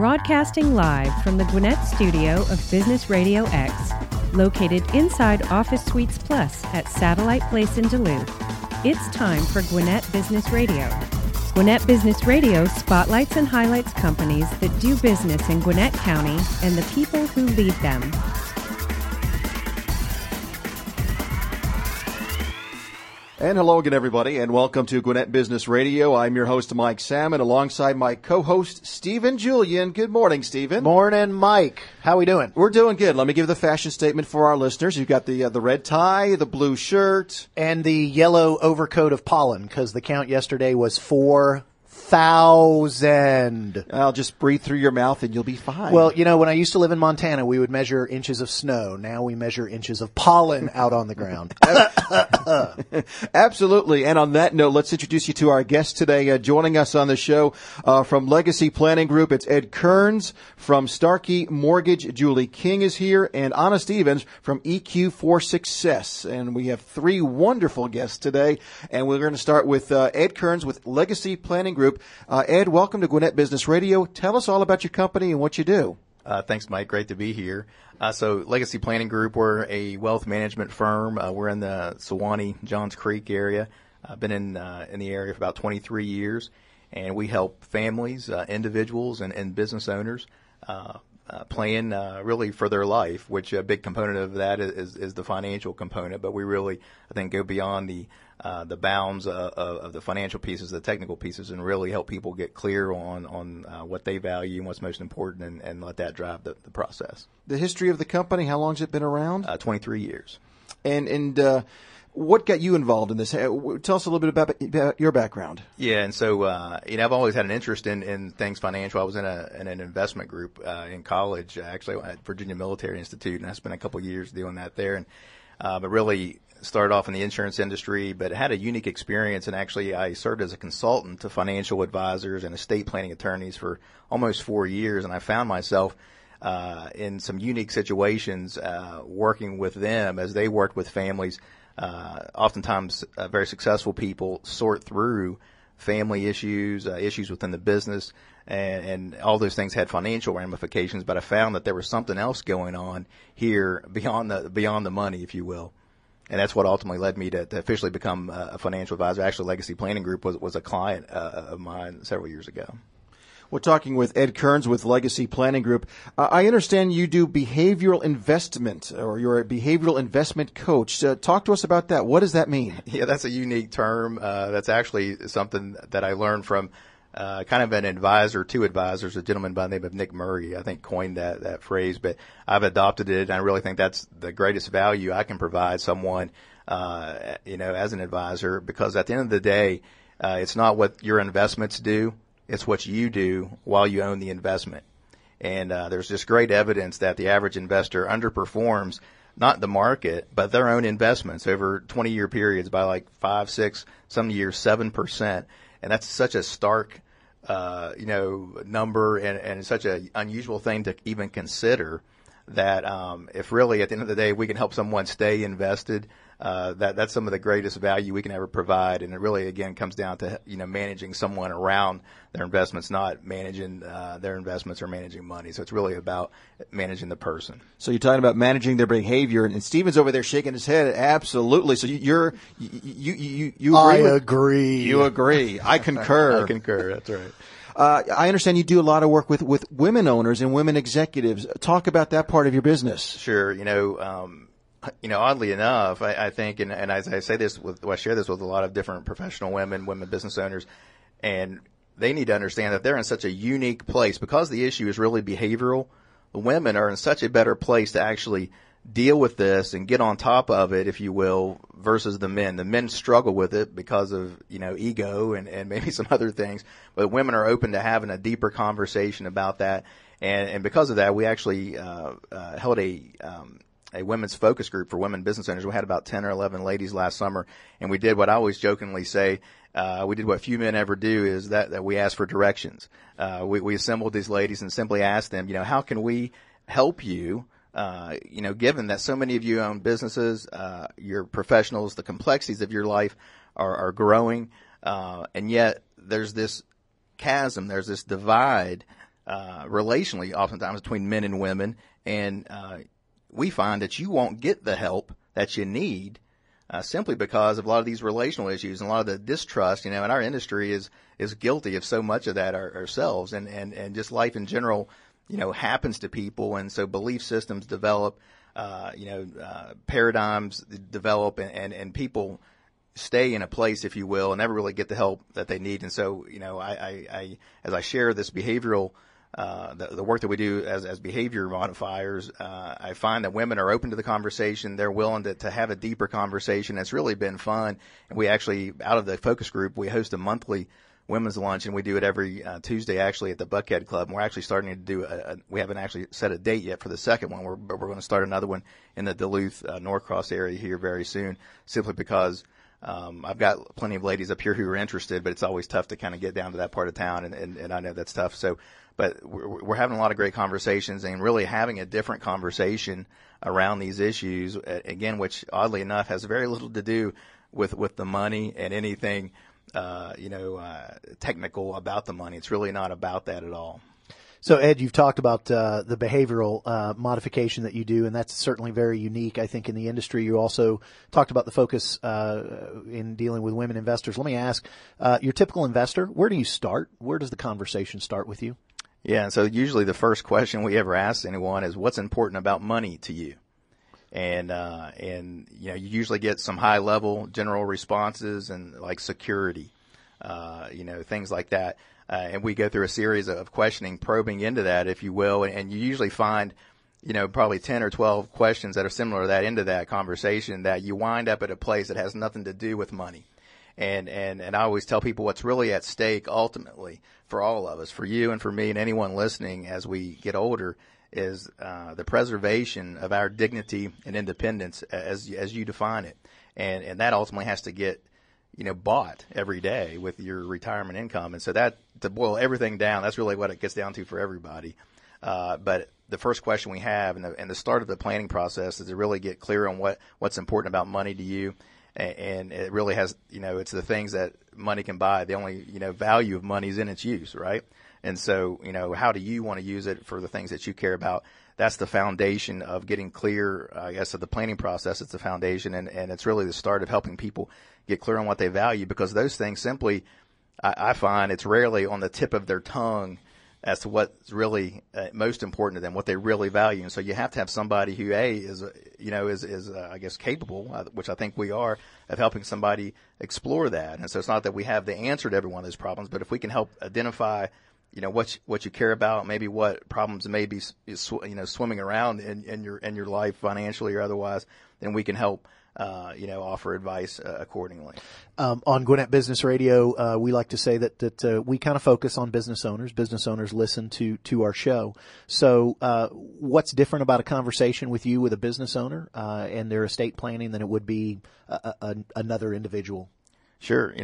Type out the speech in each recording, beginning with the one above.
Broadcasting live from the Gwinnett studio of Business Radio X, located inside Office Suites Plus at Satellite Place in Duluth. It's time for Gwinnett Business Radio. Gwinnett Business Radio spotlights and highlights companies that do business in Gwinnett County and the people who lead them. And hello again, everybody, and welcome to Gwinnett Business Radio. I'm your host, Mike Salmon, alongside my co-host, Stephen Julian. Good morning, Stephen. Morning, Mike. How we doing? We're doing good. Let me give the fashion statement for our listeners. You've got the red tie, the blue shirt. And the yellow overcoat of pollen, because the count yesterday was 4,000. I'll just breathe through your mouth and you'll be fine. Well, you know, when I used to live in Montana, we would measure inches of snow. Now we measure inches of pollen out on the ground. Absolutely. And on that note, let's introduce you to our guest today. Joining us on the show from Legacy Planning Group, it's Ed Kearns. From Starkey Mortgage, Julie King is here. And Anna Stevens from EQ for Success. And we have three wonderful guests today. And we're going to start with Ed Kearns with Legacy Planning Group. Ed, welcome to Gwinnett Business Radio. Tell us all about your company and what you do. Thanks, Mike. Great to be here. So Legacy Planning Group, we're a wealth management firm. We're in the Sewanee, Johns Creek area. I've been in the area for about 23 years, and we help families, individuals, and business owners plan really for their life, which a big component of that is the financial component. But we really, I think, go beyond the bounds of the financial pieces, the technical pieces, and really help people get clear on what they value and what's most important, and let that drive the process. The history of the company, how long has it been around? 23 years. And what got you involved in this? Tell us a little bit about your background. Yeah, and so I've always had an interest in things financial. I was in an investment group in college, actually at Virginia Military Institute, and I spent a couple of years doing that there. And but really started off in the insurance industry, but had a unique experience. And actually, I served as a consultant to financial advisors and estate planning attorneys for almost 4 years, and I found myself in some unique situations working with them as they worked with families. Oftentimes very successful people sort through family issues, issues within the business, and all those things had financial ramifications. But I found that there was something else going on here beyond the money, if you will. And that's what ultimately led me to officially become a financial advisor. Actually, Legacy Planning Group was a client of mine several years ago. We're talking with Ed Kearns with Legacy Planning Group. I understand you do behavioral investment, or you're a behavioral investment coach. Talk to us about that. What does that mean? Yeah, that's a unique term. That's actually something that I learned from kind of an advisor to advisors, a gentleman by the name of Nick Murray, I think coined that phrase. But I've adopted it, and I really think that's the greatest value I can provide someone, as an advisor, because at the end of the day, it's not what your investments do. It's what you do while you own the investment. And there's just great evidence that the average investor underperforms not the market, but their own investments over 20-year periods by like 5, 6, some years 7%. And that's such a stark, number and such an unusual thing to even consider that if really at the end of the day we can help someone stay invested, that's some of the greatest value we can ever provide. And it really, again, comes down to, managing someone around their investments, not managing their investments or managing money. So it's really about managing the person. So you're talking about managing their behavior, and Stephen's over there shaking his head. Absolutely. So you agree? You agree. I concur. I concur. That's right. I understand you do a lot of work with women owners and women executives. Talk about that part of your business. Sure. Oddly enough, I think, and as I say this, I share this with a lot of different professional women business owners, and they need to understand that they're in such a unique place because the issue is really behavioral. The women are in such a better place to actually deal with this and get on top of it, if you will, versus the men. The men struggle with it because of, ego and maybe some other things, but women are open to having a deeper conversation about that. And because of that, we actually held a women's focus group for women business owners. We had about 10 or 11 ladies last summer, and we did what I always jokingly say, we did what few men ever do, is that we asked for directions. We assembled these ladies and simply asked them, how can we help you, given that so many of you own businesses, you're professionals, the complexities of your life are growing, and yet there's this chasm, there's this divide relationally, oftentimes between men and women, and we find that you won't get the help that you need simply because of a lot of these relational issues and a lot of the distrust. And our industry is guilty of so much of that ourselves, and just life in general, happens to people, and so belief systems develop, paradigms develop, and people stay in a place, if you will, and never really get the help that they need. And so, I as I share this behavioral, the work that we do as behavior modifiers, I find that women are open to the conversation. They're willing to have a deeper conversation. It's really been fun. And we actually, out of the focus group, we host a monthly women's lunch, and we do it every Tuesday actually at the Buckhead Club. And we're actually starting to do we haven't actually set a date yet for the second one, but we're going to start another one in the Duluth, Norcross area here very soon, simply because I've got plenty of ladies up here who are interested, but it's always tough to kind of get down to that part of town, and I know that's tough. So, but we're having a lot of great conversations and really having a different conversation around these issues, again, which oddly enough has very little to do with the money and anything, technical about the money. It's really not about that at all. So, Ed, you've talked about the behavioral modification that you do, and that's certainly very unique, I think, in the industry. You also talked about the focus in dealing with women investors. Let me ask, your typical investor, where do you start? Where does the conversation start with you? Yeah, and so usually the first question we ever ask anyone is, what's important about money to you? And you usually get some high-level general responses and like security, things like that. And we go through a series of questioning, probing into that, if you will, and you usually find, probably 10 or 12 questions that are similar to that into that conversation that you wind up at a place that has nothing to do with money. And I always tell people what's really at stake ultimately for all of us, for you and for me and anyone listening as we get older, is the preservation of our dignity and independence as you define it. And that ultimately has to get bought every day with your retirement income. And so that, to boil everything down, that's really what it gets down to for everybody. But the first question we have and the start of the planning process is to really get clear on what's important about money to you. And it really has, it's the things that money can buy. The only, value of money is in its use, right? And so, how do you want to use it for the things that you care about? That's the foundation of getting clear, I guess, of the planning process. It's the foundation, and it's really the start of helping people get clear on what they value, because those things simply, I find it's rarely on the tip of their tongue as to what's really most important to them, what they really value. And so you have to have somebody who, is I guess, capable, which I think we are, of helping somebody explore that. And so it's not that we have the answer to every one of those problems, but if we can help identify what you care about, maybe what problems may be, swimming around in your life financially or otherwise, then we can help, offer advice accordingly. On Gwinnett Business Radio, we like to say that we kind of focus on business owners. Business owners listen to our show. So, what's different about a conversation with you with a business owner, and their estate planning than it would be another individual? Sure.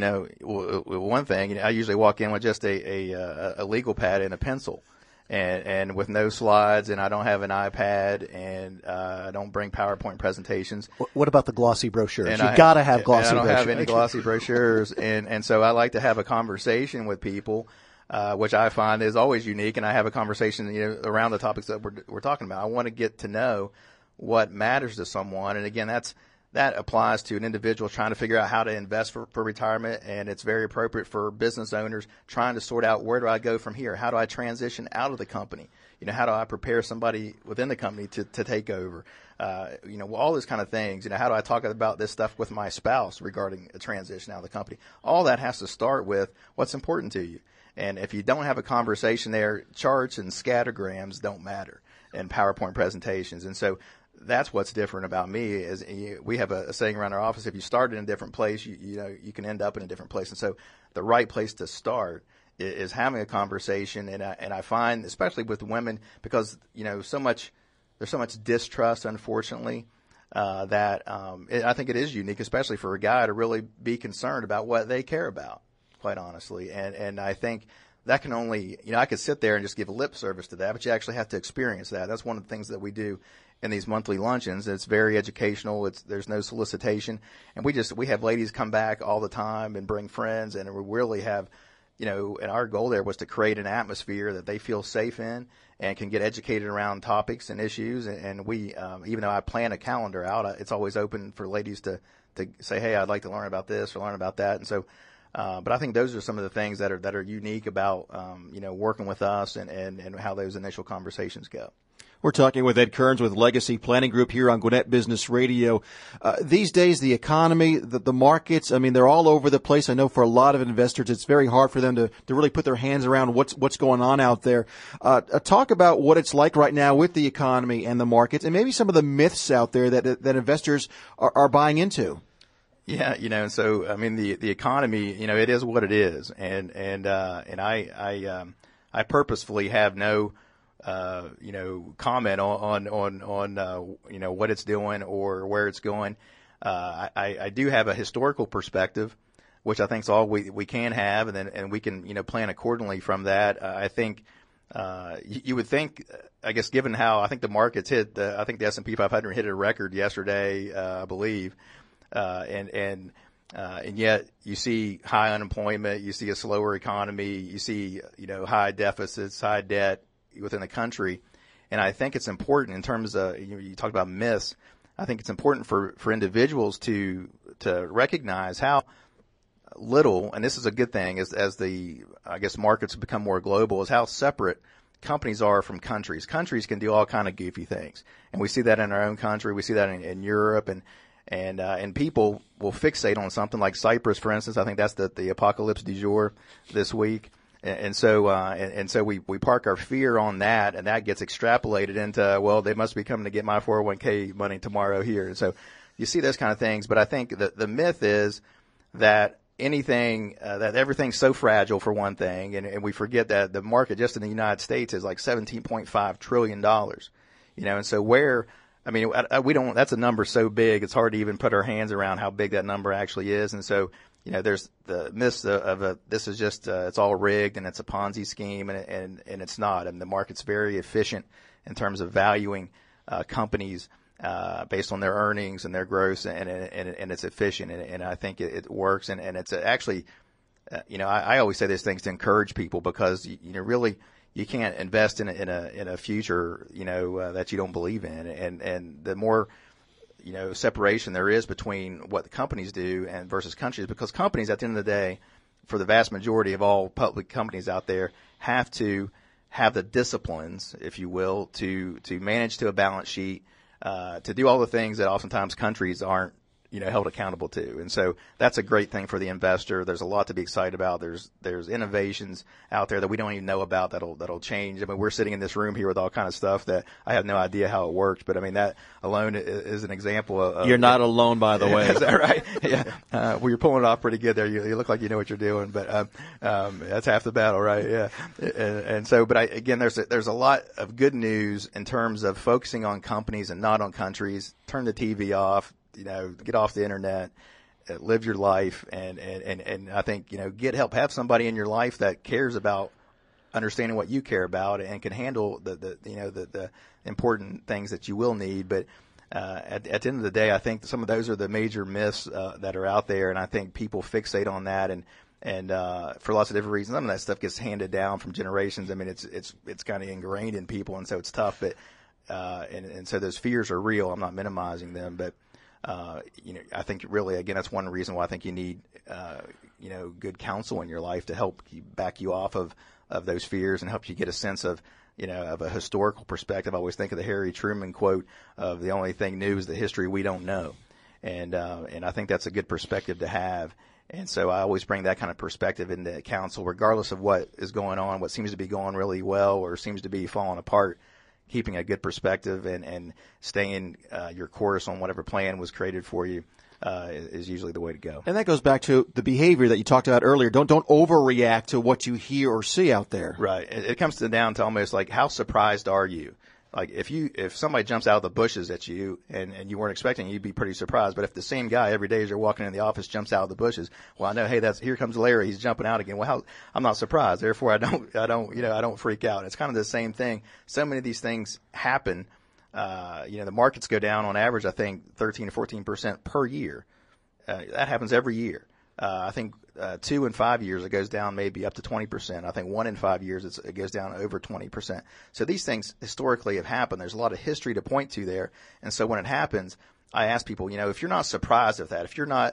One thing, I usually walk in with just a legal pad and a pencil, and with no slides, and I don't have an iPad, and I don't bring PowerPoint presentations. What about the glossy brochures? You've got to have glossy brochures. I don't have any glossy brochures, and so I like to have a conversation with people, which I find is always unique, and I have a conversation, around the topics that we're talking about. I want to get to know what matters to someone, and again, that applies to an individual trying to figure out how to invest for retirement, and it's very appropriate for business owners trying to sort out, where do I go from here? How do I transition out of the company? How do I prepare somebody within the company to take over? All those kind of things. How do I talk about this stuff with my spouse regarding a transition out of the company? All that has to start with what's important to you. And if you don't have a conversation there, charts and scattergrams don't matter, and PowerPoint presentations. And so that's what's different about me is we have a saying around our office: if you start in a different place, you can end up in a different place. And so the right place to start is having a conversation. And I find, especially with women, because there's so much distrust, unfortunately, that I think it is unique, especially for a guy, to really be concerned about what they care about, quite honestly. And I think that can only, I could sit there and just give lip service to that, but you actually have to experience that. That's one of the things that we do in these monthly luncheons. It's very educational. There's no solicitation. And we have ladies come back all the time and bring friends, and we really have, and our goal there was to create an atmosphere that they feel safe in and can get educated around topics and issues. And we, even though I plan a calendar out, it's always open for ladies to say, hey, I'd like to learn about this or learn about that. And so, but I think those are some of the things that are unique about, working with us and how those initial conversations go. We're talking with Ed Kearns with Legacy Planning Group here on Gwinnett Business Radio. These days, the economy, the markets, I mean, they're all over the place. I know for a lot of investors, it's very hard for them to really put their hands around what's going on out there. Talk about what it's like right now with the economy and the markets, and maybe some of the myths out there that investors are buying into. Yeah, so I mean, the economy, it is what it is, and I purposefully have no comment on what it's doing or where it's going. I do have a historical perspective, which I think is all we can have, and we can, plan accordingly from that. I think, you would think, I guess, given how I think the markets I think the S&P 500 hit a record yesterday, I believe. And yet you see high unemployment, you see a slower economy, you see, high deficits, high debt within the country. And I think it's important in terms of, you talk about myths. I think it's important for individuals to recognize how little, and this is a good thing as the, I guess, markets become more global, is how separate companies are from countries. Countries can do all kind of goofy things. And we see that in our own country. We see that in Europe, and people will fixate on something like Cyprus, for instance. I think that's the apocalypse du jour this week. And so we park our fear on that, and that gets extrapolated into, well, they must be coming to get my 401k money tomorrow here. And so you see those kind of things. But I think the myth is that that everything's so fragile, for one thing, and we forget that the market just in the United States is like $17.5 trillion. And so that's a number so big, it's hard to even put our hands around how big that number actually is. And so, there's the myths of this is just, it's all rigged and it's a Ponzi scheme, and it's not. And the market's very efficient in terms of valuing, companies, based on their earnings and their growth, and it's efficient. And I think it works. And it's actually, I always say these things to encourage people, because, really, you can't invest in a future, that you don't believe in. And the more, separation there is between what the companies do and versus countries, because companies, at the end of the day, for the vast majority of all public companies out there, have to have the disciplines, if you will, to manage to a balance sheet, to do all the things that oftentimes countries aren't, held accountable to. And so that's a great thing for the investor. There's a lot to be excited about. There's innovations out there that we don't even know about that'll change. I mean, we're sitting in this room here with all kind of stuff that I have no idea how it works, but I mean, that alone is an example of. You're not alone, by the way. Is that right? Yeah. Well, you're pulling it off pretty good there. You look like you know what you're doing, but that's half the battle, right? Yeah. And so, but again, there's a lot of good news in terms of focusing on companies and not on countries. Turn the TV off. Get off the internet, live your life, and I think, get help. Have somebody in your life that cares about understanding what you care about and can handle the important things that you will need. But at the end of the day, I think some of those are the major myths that are out there, and I think people fixate on that, and for lots of different reasons. Some of that stuff gets handed down from generations. I mean, it's kind of ingrained in people, and so it's tough. But and so those fears are real. I'm not minimizing them, but. I think really, again, that's one reason why I think you need, good counsel in your life to help back you off of those fears and help you get a sense of, of a historical perspective. I always think of the Harry Truman quote of the only thing new is the history we don't know. And I think that's a good perspective to have. And so I always bring that kind of perspective into counsel, regardless of what is going on, what seems to be going really well or seems to be falling apart. Keeping a good perspective and staying your course on whatever plan was created for you is usually the way to go. And that goes back to the behavior that you talked about earlier. Don't overreact to what you hear or see out there. Right. It comes down to almost like, how surprised are you? Like if somebody jumps out of the bushes at you and you weren't expecting, you'd be pretty surprised. But if the same guy every day as you're walking in the office jumps out of the bushes, well, I know, hey, here comes Larry. He's jumping out again. Well, I'm not surprised. Therefore, I don't freak out. It's kind of the same thing. So many of these things happen. The markets go down on average, I think 13 to 14% per year. That happens every year. I think 2 and 5 years it goes down maybe up to 20%. I think 1 in 5 years it goes down over 20%. So these things historically have happened. There's a lot of history to point to there. And so when it happens, I ask people, if you're not surprised at that, if you're not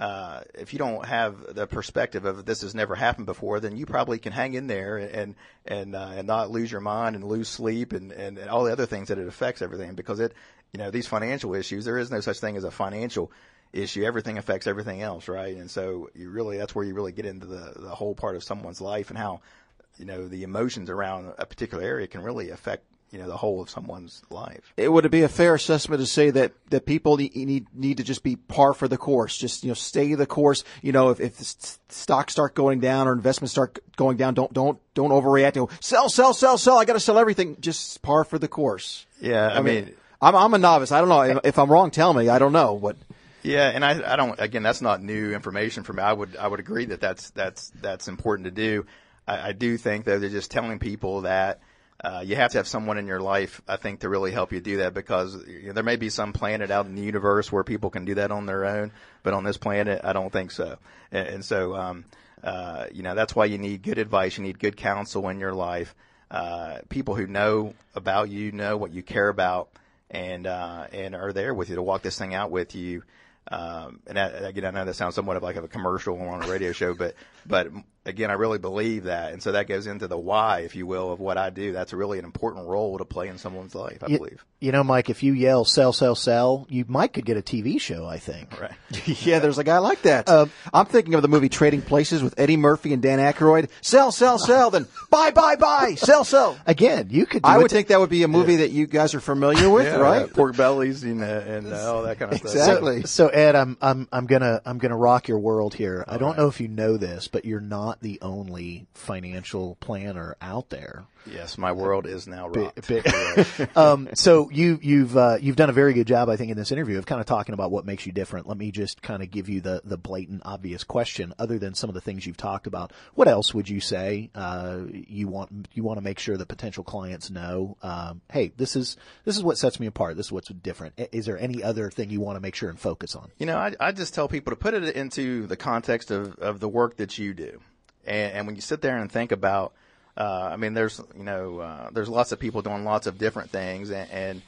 if you don't have the perspective of this has never happened before, then you probably can hang in there and not lose your mind and lose sleep and all the other things that it affects everything, because these financial issues, there is no such thing as a financial issue. Everything affects everything else, right? And so that's where you really get into the whole part of someone's life and how, the emotions around a particular area can really affect the whole of someone's life. Would it be a fair assessment to say that people need to just be par for the course, just stay the course? If the stocks start going down or investments start going down, don't overreact. Sell. I got to sell everything. Just par for the course. Yeah, I mean, I'm a novice. I don't know if I'm wrong. Tell me. I don't know what. Yeah, and I don't. Again, that's not new information for me. I would agree that that's important to do. I do think though they're just telling people that. You have to have someone in your life, I think, to really help you do that, because there may be some planet out in the universe where people can do that on their own, but on this planet, I don't think so. And so, that's why you need good advice. You need good counsel in your life. People who know about you, know what you care about, and are there with you to walk this thing out with you. And again, I know that sounds somewhat like a commercial on a radio show, but again, I really believe that. And so that goes into the why, if you will, of what I do. That's really an important role to play in someone's life, I believe. Mike, if you yell, sell, you could get a TV show, I think. Right. Yeah, there's a guy like that. I'm thinking of the movie Trading Places with Eddie Murphy and Dan Aykroyd. Sell, then buy, sell. Again, you could do I would think that would be a movie that you guys are familiar with, right? Pork bellies and all that kind of stuff. Exactly. So Ed, I'm gonna rock your world here. I don't know if you know this, but you're not the only financial planner out there. Yes, my world is now rocked. So you've done a very good job, I think, in this interview of kind of talking about what makes you different. Let me just kind of give you the blatant, obvious question. Other than some of the things you've talked about, what else would you say you want to make sure that potential clients know? Hey, this is what sets me apart. This is what's different. Is there any other thing you want to make sure and focus on? I just tell people to put it into the context of the work that you do, and when you sit there and think about. There's lots of people doing lots of different things, and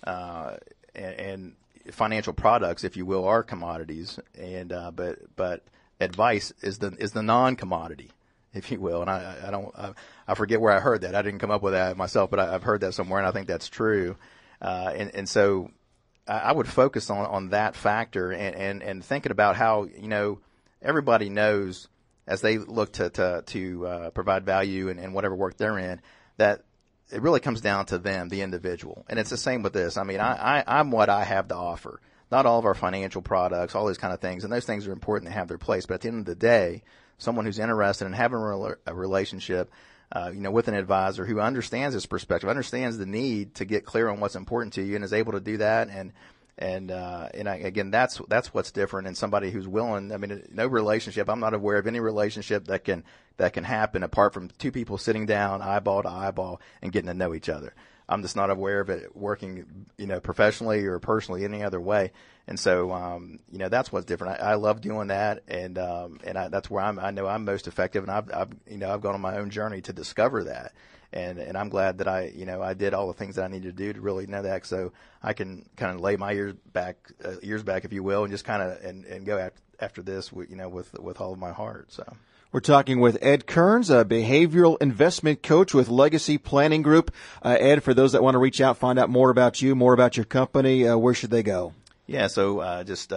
financial products, if you will, are commodities, and but advice is the non-commodity, if you will. And I forget where I heard that. I didn't come up with that myself, but I've heard that somewhere, and I think that's true. And so I would focus on that factor and thinking about how everybody knows. As they look to provide value and whatever work they're in, that it really comes down to them, the individual. And it's the same with this. I'm what I have to offer. Not all of our financial products, all those kind of things, and those things are important to have their place. But at the end of the day, someone who's interested in having a relationship, with an advisor who understands this perspective, understands the need to get clear on what's important to you, and is able to do that, again, that's what's different in somebody who's willing. No relationship. I'm not aware of any relationship that can happen apart from two people sitting down eyeball to eyeball and getting to know each other. I'm just not aware of it working, professionally or personally any other way. And so, that's what's different. I love doing that, and that's where I know I'm most effective. And I've gone on my own journey to discover that. And I'm glad that I did all the things that I needed to do to really know that, so I can kind of lay my ears back, if you will, and just kind of and go after this, with all of my heart. So. We're talking with Ed Kearns, a behavioral investment coach with Legacy Planning Group. Ed, for those that want to reach out, find out more about you, more about your company, where should they go? Yeah, so just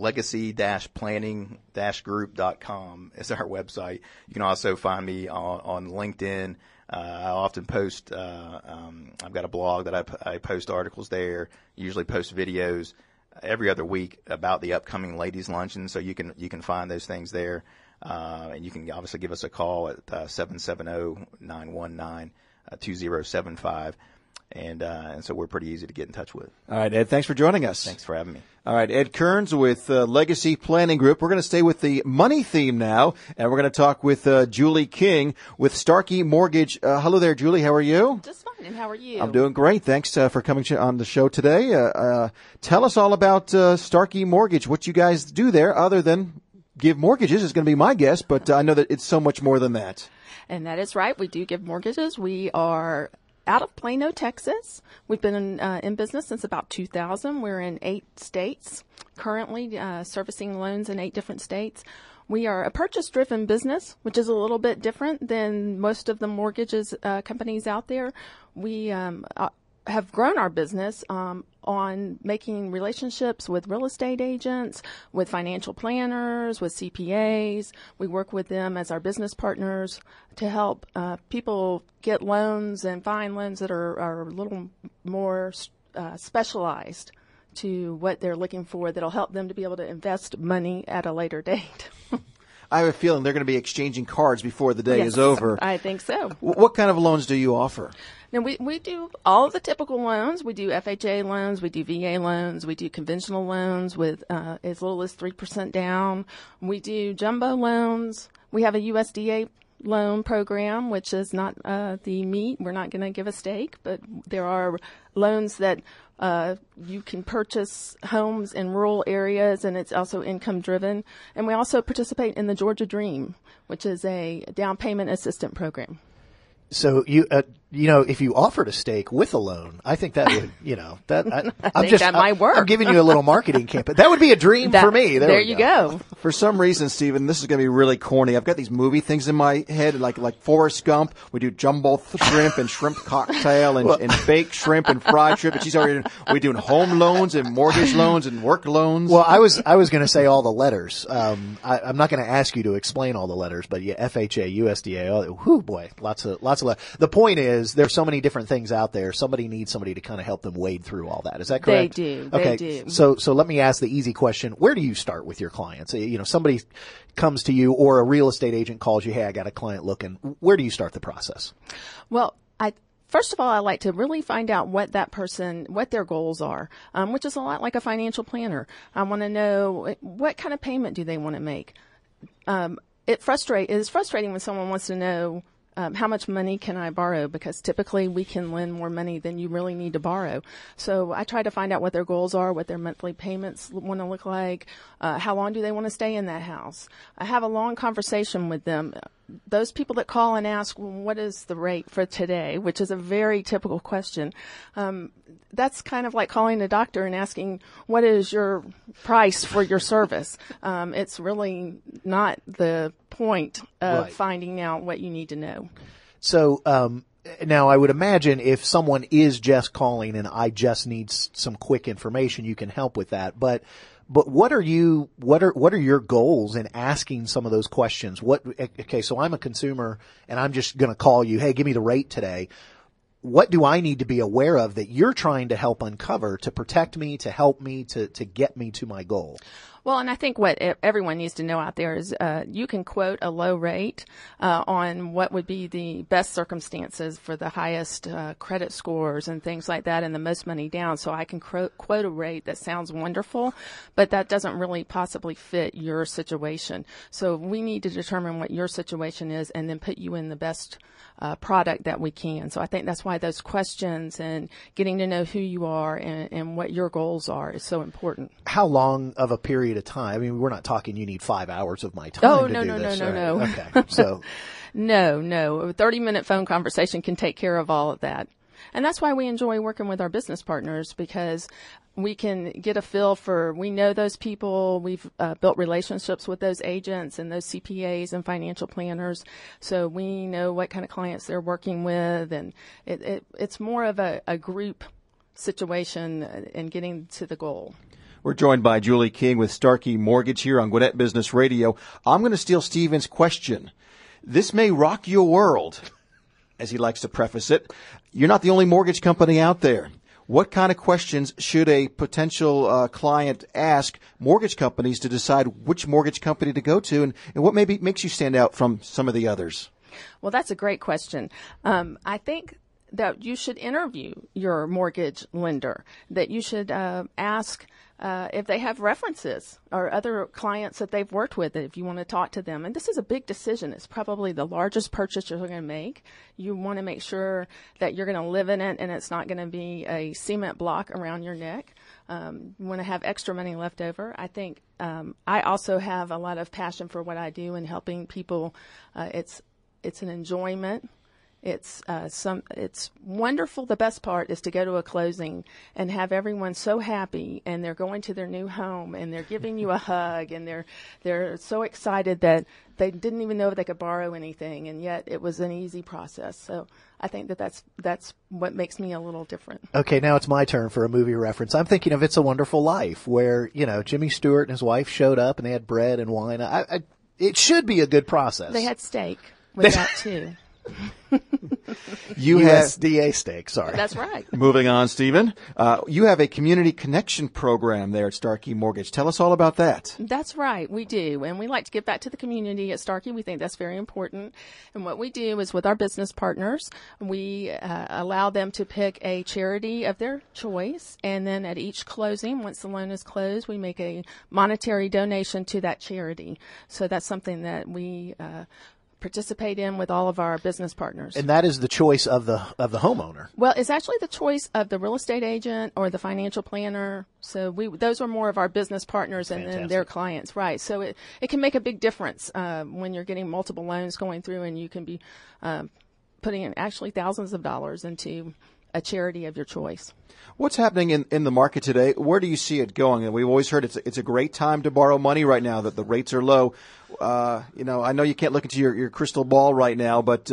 legacy-planning-group.com is our website. You can also find me on LinkedIn. I often post, I've got a blog that I post articles there, usually post videos every other week about the upcoming ladies' luncheon, so you can find those things there. And you can obviously give us a call at 770-919-2075. And so we're pretty easy to get in touch with. All right, Ed, thanks for joining us. Thanks for having me. All right, Ed Kearns with Legacy Planning Group. We're going to stay with the money theme now, and we're going to talk with Julie King with Starkey Mortgage. Hello there, Julie. How are you? Just fine, and how are you? I'm doing great. Thanks for coming on the show today. Tell us all about Starkey Mortgage, what you guys do there other than give mortgages is going to be my guess, but I know that it's so much more than that. And that is right. We do give mortgages. We are out of Plano, Texas. We've been in business since about 2000. We're in 8 states currently, servicing loans in 8 different states. We are a purchase-driven business, which is a little bit different than most of the mortgages companies out there. We have grown our business on making relationships with real estate agents, with financial planners, with CPAs. We work with them as our business partners to help people get loans and find loans that are a little more specialized to what they're looking for that'll help them to be able to invest money at a later date. I have a feeling they're going to be exchanging cards before the day is over. I think so. What kind of loans do you offer? Now, we do all of the typical loans. We do FHA loans. We do VA loans. We do conventional loans with as little as 3% down. We do jumbo loans. We have a USDA loan program, which is not the meat. We're not going to give a steak, but there are loans that you can purchase homes in rural areas, and it's also income driven. And we also participate in the Georgia Dream, which is a down payment assistance program. So if you offered a steak with a loan, I think that would, that might work. I'm giving you a little marketing campaign. That would be a dream for me. There you go. For some reason, Stephen, this is going to be really corny. I've got these movie things in my head, like Forrest Gump. We do jumbo shrimp and shrimp cocktail and baked shrimp and fried shrimp. And she's already we're doing home loans and mortgage loans and work loans. Well, I was going to say all the letters. I'm not going to ask you to explain all the letters, but yeah, FHA, USDA, lots of letters. The point is, there's so many different things out there. Somebody needs somebody to kind of help them wade through all that. Is that correct? They do. Okay. They do. So let me ask the easy question. Where do you start with your clients? Somebody comes to you or a real estate agent calls you, hey, I got a client looking. Where do you start the process? Well, first of all, I like to really find out what their goals are, which is a lot like a financial planner. I want to know what kind of payment do they want to make. It is frustrating when someone wants to know how much money can I borrow? Because typically we can lend more money than you really need to borrow. So I try to find out what their goals are, what their monthly payments want to look like, how long do they want to stay in that house. I have a long conversation with them. Those people that call and ask, well, what is the rate for today, which is a very typical question. That's kind of like calling a doctor and asking, what is your price for your service? It's really not the point of finding out what you need to know. So now I would imagine if someone is just calling and I just need some quick information, you can help with that. But what are your goals in asking some of those questions? So I'm a consumer and I'm just going to call you, hey, give me the rate today. What do I need to be aware of that you're trying to help uncover to protect me, to help me, to get me to my goal? Well, and I think what everyone needs to know out there is you can quote a low rate on what would be the best circumstances for the highest credit scores and things like that and the most money down. So I can quote a rate that sounds wonderful, but that doesn't really possibly fit your situation. So we need to determine what your situation is and then put you in the best product that we can. So I think that's why those questions and getting to know who you are and what your goals are is so important. How long of a period of time? I mean, we're not talking you need 5 hours of my time to do this. No. Okay. So No. A 30-minute phone conversation can take care of all of that. And that's why we enjoy working with our business partners, because we can get a feel for, we know those people, we've built relationships with those agents and those CPAs and financial planners, so we know what kind of clients they're working with, and it's more of a group situation in getting to the goal. We're joined by Julie King with Starkey Mortgage here on Gwinnett Business Radio. I'm going to steal Stephen's question. This may rock your world, as he likes to preface it. You're not the only mortgage company out there. What kind of questions should a potential client ask mortgage companies to decide which mortgage company to go to, and what maybe makes you stand out from some of the others? Well, that's a great question. I think that you should interview your mortgage lender, that you should ask if they have references or other clients that they've worked with, if you want to talk to them. And this is a big decision. It's probably the largest purchase you're going to make. You want to make sure that you're going to live in it and it's not going to be a cement block around your neck. want to have extra money left over. I think I also have a lot of passion for what I do and helping people. It's an enjoyment. It's wonderful. The best part is to go to a closing and have everyone so happy, and they're going to their new home, and they're giving you a hug, and they're so excited that they didn't even know if they could borrow anything, and yet it was an easy process. So I think that's what makes me a little different. Okay, now it's my turn for a movie reference. I'm thinking of It's a Wonderful Life, where Jimmy Stewart and his wife showed up, and they had bread and wine. It should be a good process. They had steak with that too. You have USDA steak, sorry. That's right. Moving on, Stephen. You have a community connection program there at Starkey Mortgage. Tell us all about that. That's right, we do. And we like to give back to the community at Starkey. We think that's very important. And what we do is with our business partners, we allow them to pick a charity of their choice. And then at each closing, once the loan is closed, we make a monetary donation to that charity. So that's something that we participate in with all of our business partners. And that is the choice of the homeowner. Well, it's actually the choice of the real estate agent or the financial planner. So those are more of our business partners and then their clients, right? So it can make a big difference when you're getting multiple loans going through, and you can be putting in actually thousands of dollars into a charity of your choice. What's happening in the market today? Where do you see it going? And we've always heard it's a great time to borrow money right now, that the rates are low. I know you can't look into your crystal ball right now, but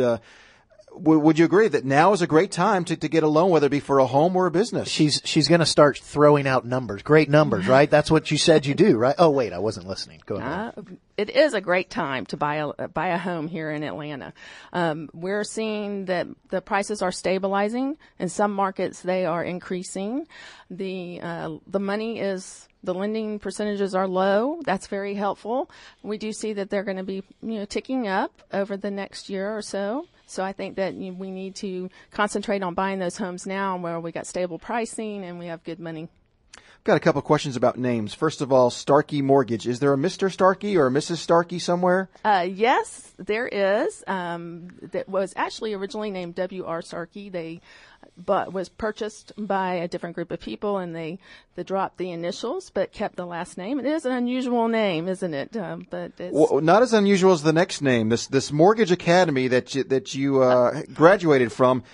would you agree that now is a great time to get a loan, whether it be for a home or a business? She's going to start throwing out numbers, great numbers, right? That's what you said you do, right? Oh, wait, I wasn't listening. Go ahead. It is a great time to buy a home here in Atlanta. We're seeing that the prices are stabilizing. In some markets, they are increasing. The lending percentages are low. That's very helpful. We do see that they're going to be, ticking up over the next year or so. So I think that we need to concentrate on buying those homes now where we got stable pricing and we have good money. Got a couple of questions about names. First of all, Starkey Mortgage. Is there a Mr. Starkey or a Mrs. Starkey somewhere? Yes, there is. That was actually originally named W.R. Starkey. But was purchased by a different group of people, and they dropped the initials but kept the last name. It is an unusual name, isn't it? But it's not as unusual as the next name. This Mortgage Academy that you graduated from,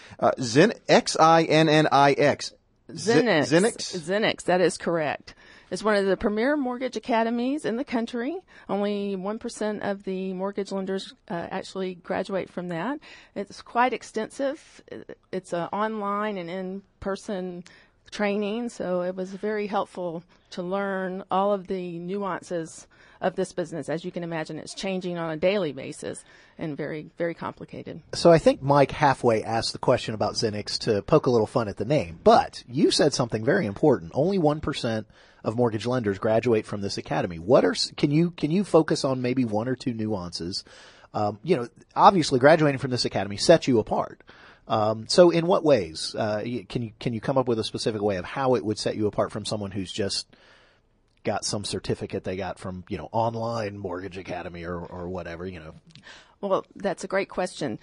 Xinnix. Xinnix, that is correct. It's one of the premier mortgage academies in the country. Only 1% of the mortgage lenders actually graduate from that. It's quite extensive. It's an online and in-person training, so it was very helpful to learn all of the nuances of this business. As you can imagine, it's changing on a daily basis and very, very complicated. So I think Mike halfway asked the question about Xinnix to poke a little fun at the name, but you said something very important. Only 1% of mortgage lenders graduate from this academy. Can you focus on maybe one or two nuances? Obviously graduating from this academy sets you apart. So in what ways? Can you come up with a specific way of how it would set you apart from someone who's just got some certificate they got from, online mortgage academy or whatever, Well, that's a great question.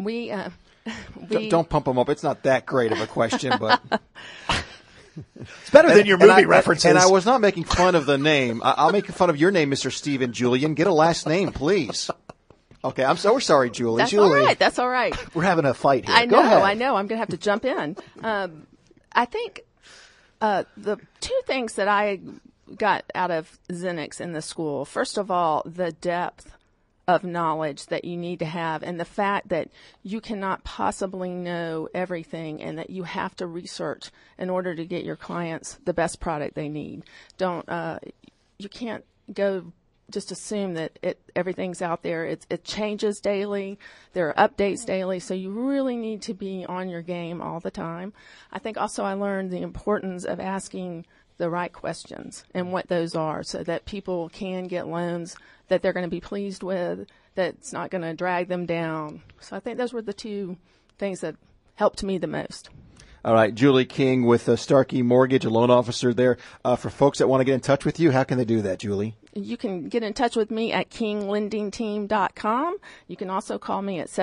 Don't pump them up. It's not that great of a question, but it's better than your movie references. And I was not making fun of the name. I'll make fun of your name, Mr. Stephen Julian. Get a last name, please. Okay, I'm so sorry, Julie. That's Julie. all right. That's all right. We're having a fight here. I Go ahead. know. I'm going to have to jump in. I think the two things that I got out of Xinnix in the school, first of all, the depth of knowledge that you need to have, and the fact that you cannot possibly know everything and that you have to research in order to get your clients the best product they need. You can't go just assume that everything's out there. It changes daily. There are updates daily. So you really need to be on your game all the time. I think also I learned the importance of asking the right questions and what those are so that people can get loans that they're going to be pleased with, that's not going to drag them down. So I think those were the two things that helped me the most. All right, Julie King with Starkey Mortgage, a loan officer there. For folks that want to get in touch with you, how can they do that, Julie? you can get in touch with me at kinglendingteam.com. You can also call me at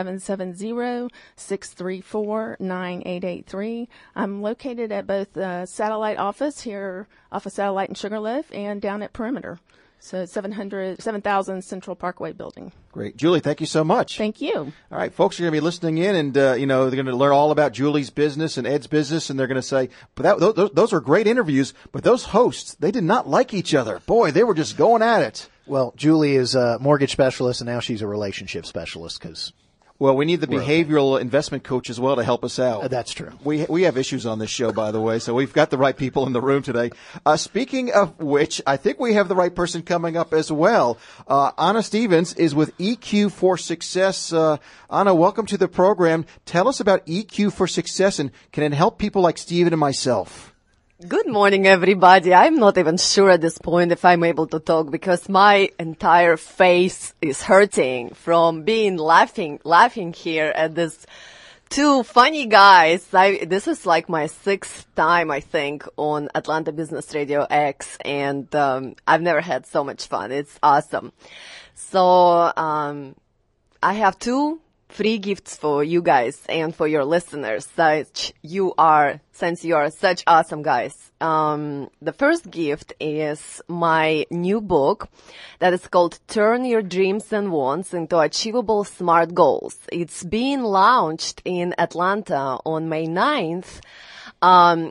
770-634-9883. I'm located at both the satellite office here off of Satellite and Sugarloaf and down at Perimeter. So 7000 Central Parkway building. Great. Julie, thank you so much. Thank you. All right, folks are going to be listening in, and, they're going to learn all about Julie's business and Ed's business, and they're going to say, but those were great interviews, but those hosts, they did not like each other. Boy, they were just going at it. Well, Julie is a mortgage specialist, and now she's a relationship specialist because... Well, we need the behavioral investment coach as well to help us out. That's true. We have issues on this show, by the way, so we've got the right people in the room today. Speaking of which, I think we have the right person coming up as well. Anna Stevens is with EQ for Success. Anna, welcome to the program. Tell us about EQ for Success, and can it help people like Steven and myself? Good morning, everybody. I'm not even sure at this point if I'm able to talk because my entire face is hurting from being laughing here at this two funny guys. This is like my 6th time, I think, on Atlanta Business Radio X, and I've never had so much fun. It's awesome. So I have 2 free gifts for you guys and for your listeners, since you are such awesome guys. The first gift is my new book that is called Turn Your Dreams and Wants into Achievable Smart Goals. It's being launched in Atlanta on May 9th at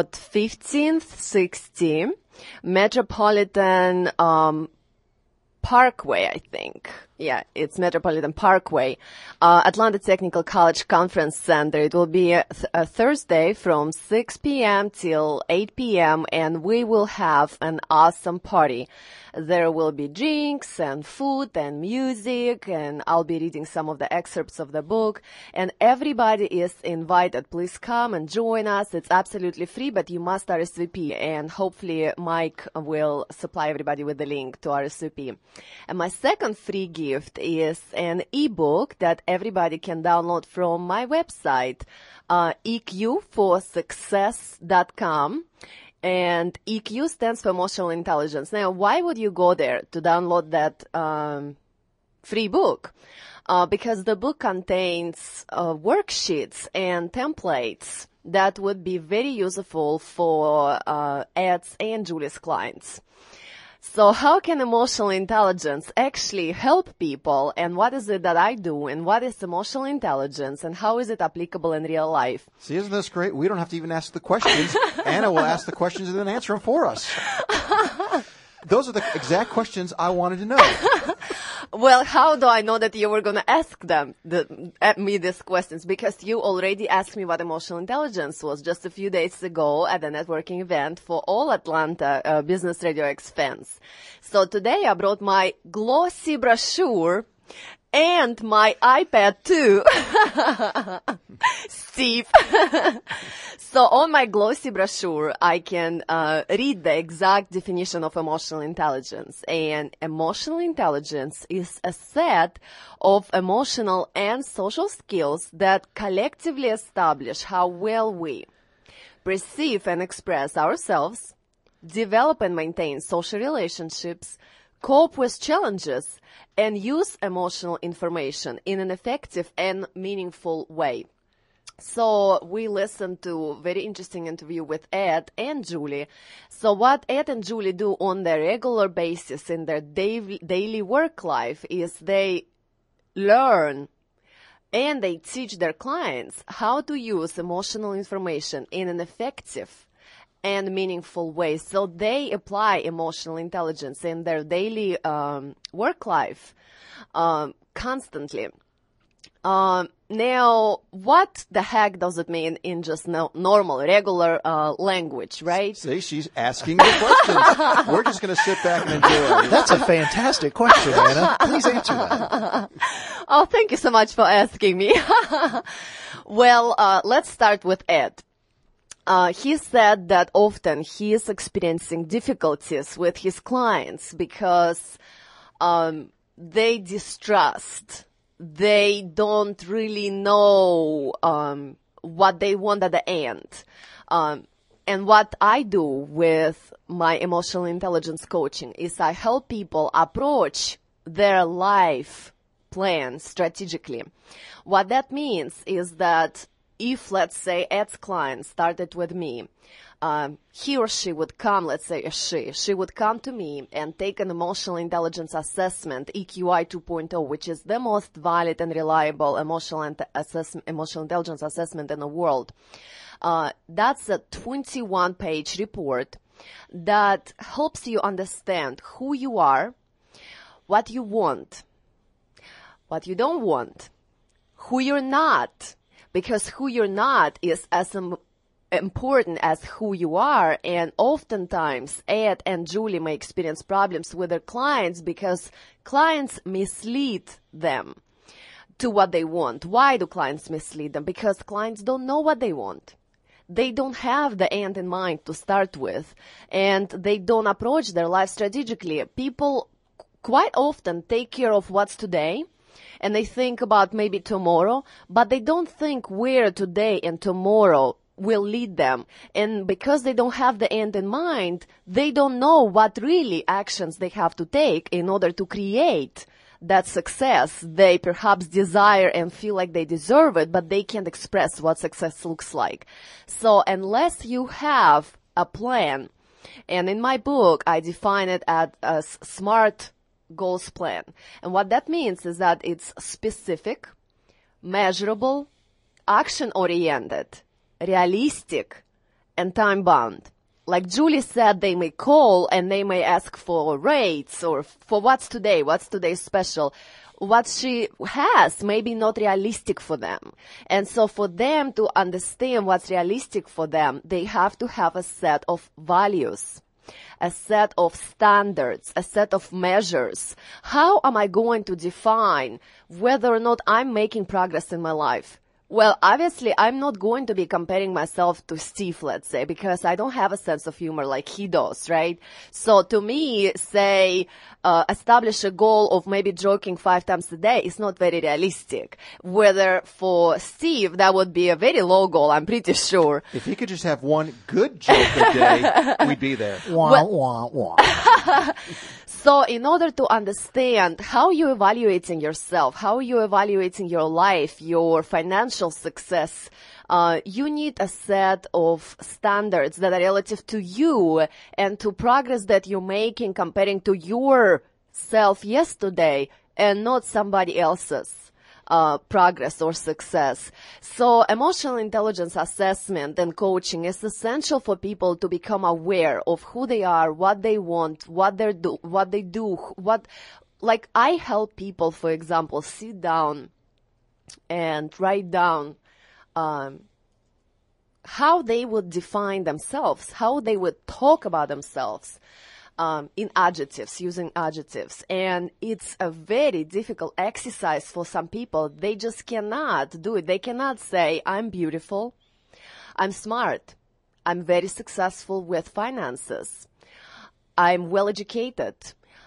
1560 Metropolitan Parkway, I think. Yeah, it's Metropolitan Parkway, Atlanta Technical College Conference Center. It will be a Thursday from 6 p.m. till 8 p.m. and we will have an awesome party. There will be drinks and food and music, and I'll be reading some of the excerpts of the book, and everybody is invited. Please come and join us. It's absolutely free, but you must RSVP, and hopefully Mike will supply everybody with the link to RSVP. And my second free gift is an ebook that everybody can download from my website, EQforsuccess.com. And EQ stands for emotional intelligence. Now, why would you go there to download that free book? Because the book contains worksheets and templates that would be very useful for Ed's and Julie's clients. So how can emotional intelligence actually help people, and what is it that I do, and what is emotional intelligence, and how is it applicable in real life? See, isn't this great? We don't have to even ask the questions. Anna will ask the questions and then answer them for us. Those are the exact questions I wanted to know. Well, how do I know that you were going to ask me these questions? Because you already asked me what emotional intelligence was just a few days ago at a networking event for all Atlanta Business Radio X fans. So today I brought my glossy brochure and my iPad too. Steve. So on my glossy brochure, I can read the exact definition of emotional intelligence. And emotional intelligence is a set of emotional and social skills that collectively establish how well we perceive and express ourselves, develop and maintain social relationships, cope with challenges, and use emotional information in an effective and meaningful way. So we listened to a very interesting interview with Ed and Julie. So what Ed and Julie do on their regular basis in their daily work life is they learn and they teach their clients how to use emotional information in an effective and meaningful way. So they apply emotional intelligence in their daily work life constantly. Now, what the heck does it mean in just normal, regular language, right? See, she's asking the questions. We're just going to sit back and enjoy it. That's a fantastic question, Anna. Please answer that. Oh, thank you so much for asking me. Well, let's start with Ed. He said that often he is experiencing difficulties with his clients because they distrust. They don't really know what they want at the end. And what I do with my emotional intelligence coaching is I help people approach their life plan strategically. What that means is that if, let's say, Ed's client started with me, he or she would come, let's say she would come to me and take an emotional intelligence assessment, EQI 2.0, which is the most valid and reliable emotional intelligence assessment in the world. That's a 21-page report that helps you understand who you are, what you want, what you don't want, who you're not, because who you're not is as important as who you are. And oftentimes Ed and Julie may experience problems with their clients because clients mislead them to what they want. Why do clients mislead them? Because clients don't know what they want. They don't have the end in mind to start with, and they don't approach their life strategically. People quite often take care of what's today, and they think about maybe tomorrow, but they don't think where today and tomorrow will lead them. And because they don't have the end in mind, they don't know what really actions they have to take in order to create that success they perhaps desire and feel like they deserve it, but they can't express what success looks like. So unless you have a plan, and in my book, I define it as SMART goals plan. And what that means is that it's specific, measurable, action-oriented, realistic, and time-bound. Like Julie said, they may call and they may ask for rates or for what's today's special. What she has may be not realistic for them. And so for them to understand what's realistic for them, they have to have a set of values, a set of standards, a set of measures. How am I going to define whether or not I'm making progress in my life? Well, obviously, I'm not going to be comparing myself to Steve, let's say, because I don't have a sense of humor like he does, right? So to me, say, establish a goal of maybe joking 5 times a day is not very realistic. Whether for Steve, that would be a very low goal, I'm pretty sure. If he could just have one good joke a day, we'd be there. Wah, wah, wah. So in order to understand how you're evaluating yourself, how you're evaluating your life, your financial success, you need a set of standards that are relative to you and to progress that you're making comparing to yourself yesterday and not somebody else's progress or success. So emotional intelligence assessment and coaching is essential for people to become aware of who they are, what they want, what they do, like I help people, for example, sit down and write down how they would define themselves, how they would talk about themselves. In adjectives, using adjectives. And it's a very difficult exercise for some people. They just cannot do it. They cannot say, I'm beautiful, I'm smart, I'm very successful with finances, I'm well educated,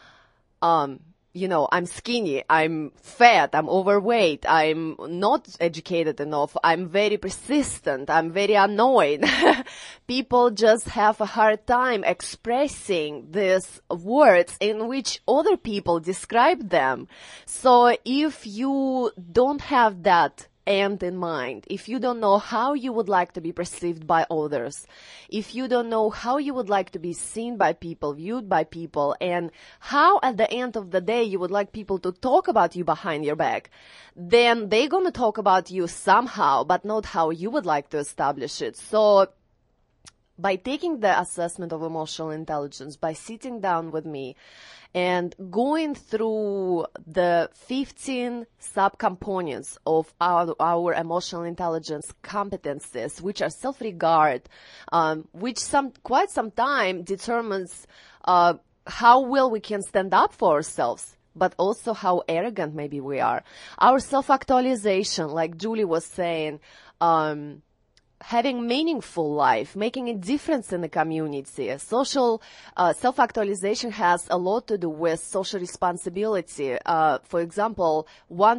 I'm skinny, I'm fat, I'm overweight, I'm not educated enough, I'm very persistent, I'm very annoyed. People just have a hard time expressing these words in which other people describe them. So if you don't have that end in mind, if you don't know how you would like to be perceived by others, if you don't know how you would like to be seen by people, viewed by people, and how at the end of the day you would like people to talk about you behind your back, then they're going to talk about you somehow, but not how you would like to establish it. So by taking the assessment of emotional intelligence, by sitting down with me and going through the 15 subcomponents of our emotional intelligence competencies, which are self-regard, which quite some time determines how well we can stand up for ourselves, but also how arrogant maybe we are. Our self-actualization, like Julie was saying, having meaningful life, making a difference in the community. Social self-actualization has a lot to do with social responsibility. For example,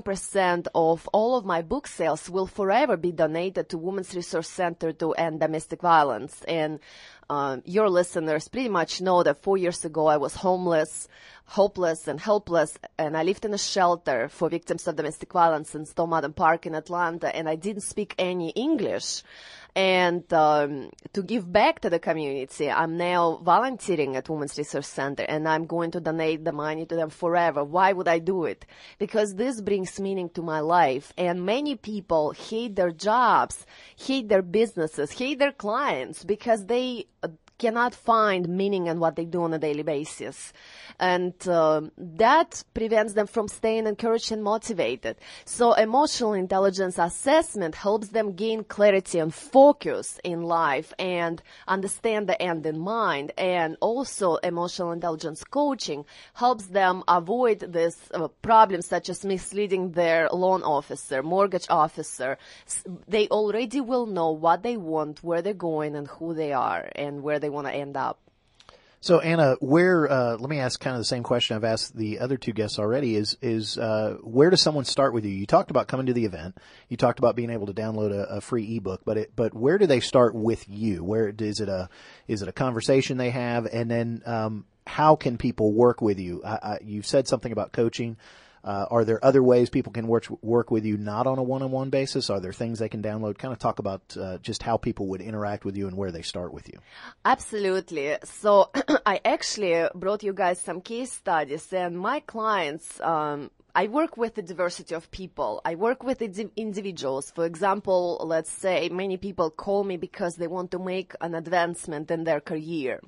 1% of all of my book sales will forever be donated to Women's Resource Center to End Domestic Violence. And your listeners pretty much know that 4 years ago I was homeless, hopeless and helpless, and I lived in a shelter for victims of domestic violence in Stone Mountain Park in Atlanta, and I didn't speak any English. And to give back to the community, I'm now volunteering at Women's Resource Center, and I'm going to donate the money to them forever. Why would I do it? Because this brings meaning to my life, and many people hate their jobs, hate their businesses, hate their clients because they cannot find meaning in what they do on a daily basis. And that prevents them from staying encouraged and motivated. So emotional intelligence assessment helps them gain clarity and focus in life and understand the end in mind. And also emotional intelligence coaching helps them avoid this problems such as misleading their loan officer, mortgage officer. They already will know what they want, where they're going, and who they are, and where they want to end up. So Anna, let me ask kind of the same question I've asked the other two guests already is where does someone start with you? You talked about coming to the event. You talked about being able to download a free ebook, but where do they start with you? Where is it a conversation they have? And then, how can people work with you? You've said something about coaching. Are there other ways people can work with you not on a one-on-one basis? Are there things they can download? Kind of talk about just how people would interact with you and where they start with you. Absolutely. So I actually brought you guys some case studies, and my clients, I work with a diversity of people. I work with individuals. For example, let's say many people call me because they want to make an advancement in their career.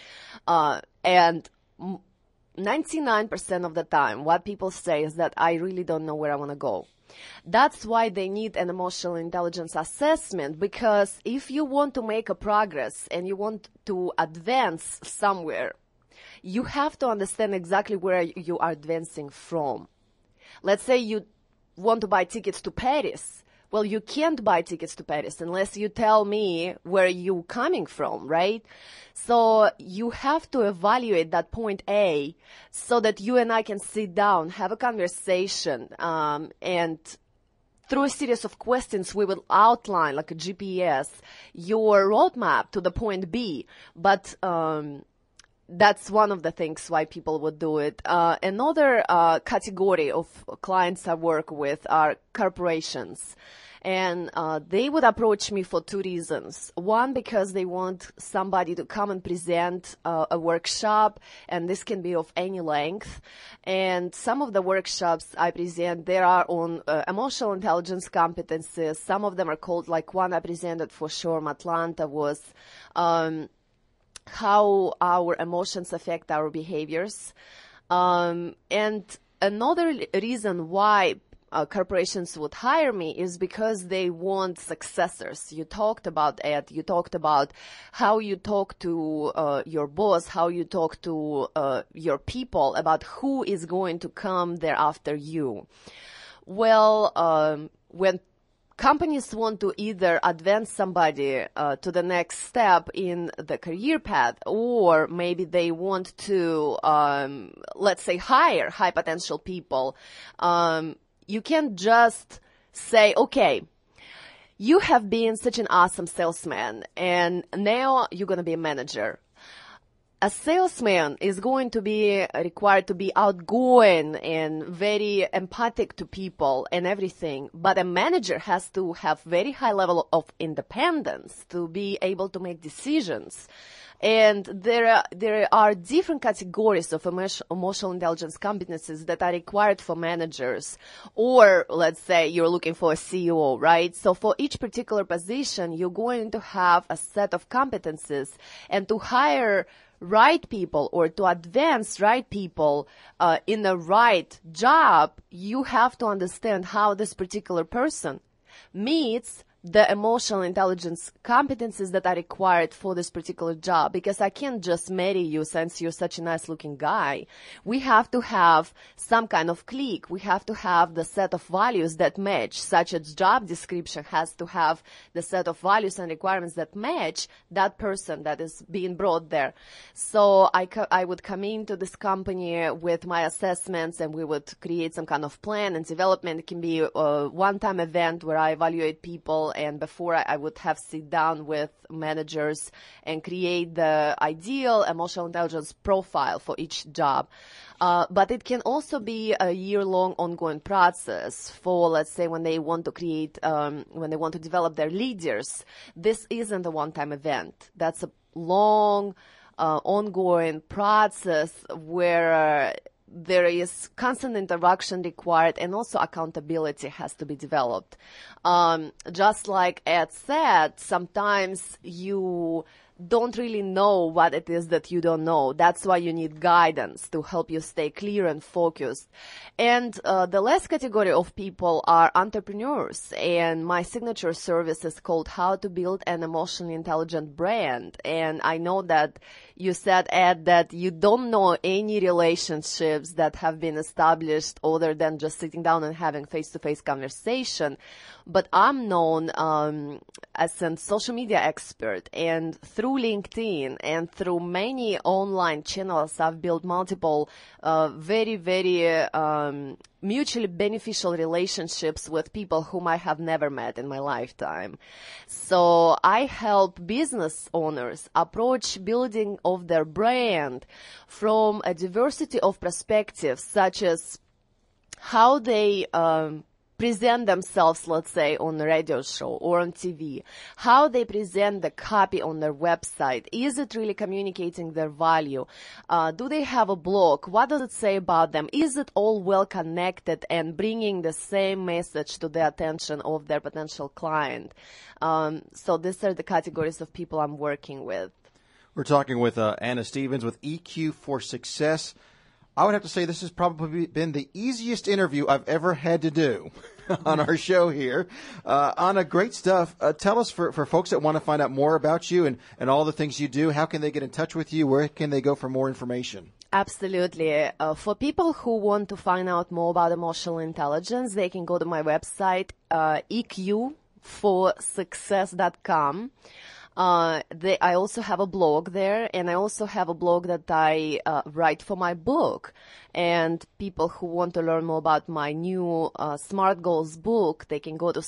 And 99% of the time, what people say is that I really don't know where I want to go. That's why they need an emotional intelligence assessment, because if you want to make a progress and you want to advance somewhere, you have to understand exactly where you are advancing from. Let's say you want to buy tickets to Paris. Well, you can't buy tickets to Paris unless you tell me where you're coming from, right? So you have to evaluate that point A so that you and I can sit down, have a conversation, and through a series of questions, we will outline, like a GPS, your roadmap to the point B. But that's one of the things why people would do it. Another category of clients I work with are corporations. And they would approach me for two reasons. One, because they want somebody to come and present a workshop, and this can be of any length. And some of the workshops I present, they are on emotional intelligence competencies. Some of them are called, like one I presented for SHORM Atlanta was how our emotions affect our behaviors. And another reason why corporations would hire me is because they want successors. You talked about Ed. You talked about how you talk to your boss, how you talk to your people about who is going to come there after you. Well, when companies want to either advance somebody to the next step in the career path, or maybe they want to, let's say, hire high potential people, you can't just say, okay, you have been such an awesome salesman, and now you're going to be a manager. A salesman is going to be required to be outgoing and very empathic to people and everything, but a manager has to have very high level of independence to be able to make decisions. And there are different categories of emotional intelligence competencies that are required for managers. Or let's say you're looking for a CEO, right? So for each particular position, you're going to have a set of competencies, and to hire right people or to advance right people in the right job, you have to understand how this particular person meets the emotional intelligence competencies that are required for this particular job, because I can't just marry you since you're such a nice looking guy. We have to have some kind of click. We have to have the set of values that match, such as job description has to have the set of values and requirements that match that person that is being brought there. So I would come into this company with my assessments, and we would create some kind of plan and development. It can be a one-time event where I evaluate people, and before I would have sit down with managers and create the ideal emotional intelligence profile for each job. But it can also be a year-long ongoing process for, let's say, when they want to create, when they want to develop their leaders. This isn't a one-time event. That's a long, ongoing process where there is constant interaction required, and also accountability has to be developed. Just like Ed said, sometimes you don't really know what it is that you don't know. That's why you need guidance to help you stay clear and focused. And the last category of people are entrepreneurs. And my signature service is called How to Build an Emotionally Intelligent Brand. And I know that you said, Ed, that you don't know any relationships that have been established other than just sitting down and having face-to-face conversation. But I'm known as a social media expert, and through LinkedIn and through many online channels, I've built multiple very, very mutually beneficial relationships with people whom I have never met in my lifetime. So I help business owners approach building of their brand from a diversity of perspectives, such as how they present themselves, let's say, on a radio show or on TV, how they present the copy on their website. Is it really communicating their value? Do they have a blog? What does it say about them? Is it all well connected and bringing the same message to the attention of their potential client? So these are the categories of people I'm working with. We're talking with Anna Stevens with EQ for Success. I would have to say this has probably been the easiest interview I've ever had to do on our show here. Anna, great stuff. Tell us, for folks that want to find out more about you and all the things you do, how can they get in touch with you? Where can they go for more information? Absolutely. For people who want to find out more about emotional intelligence, they can go to my website, eqforsuccess.com. I also have a blog there, and I also have a blog that I write for my book. And people who want to learn more about my new Smart Goals book, they can go to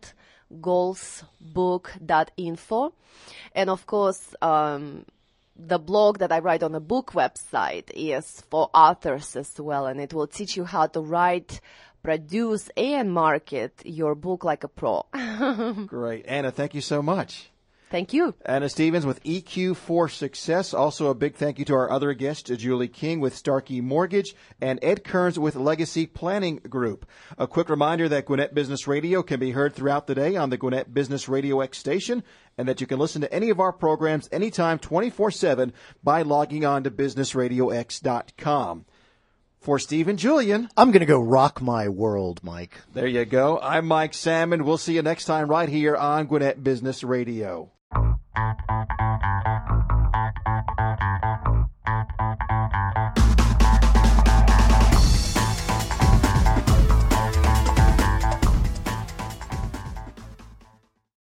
smartgoalsbook.info. And of course, the blog that I write on the book website is for authors as well, and it will teach you how to write, produce, and market your book like a pro. Great. Anna, thank you so much. Thank you. Anna Stevens with EQ for Success. Also a big thank you to our other guests, Julie King with Starkey Mortgage and Ed Kearns with Legacy Planning Group. A quick reminder that Gwinnett Business Radio can be heard throughout the day on the Gwinnett Business Radio X station, and that you can listen to any of our programs anytime 24/7 by logging on to businessradiox.com. For Steve and Julian, I'm going to go rock my world, Mike. There you go. I'm Mike Salmon. We'll see you next time right here on Gwinnett Business Radio.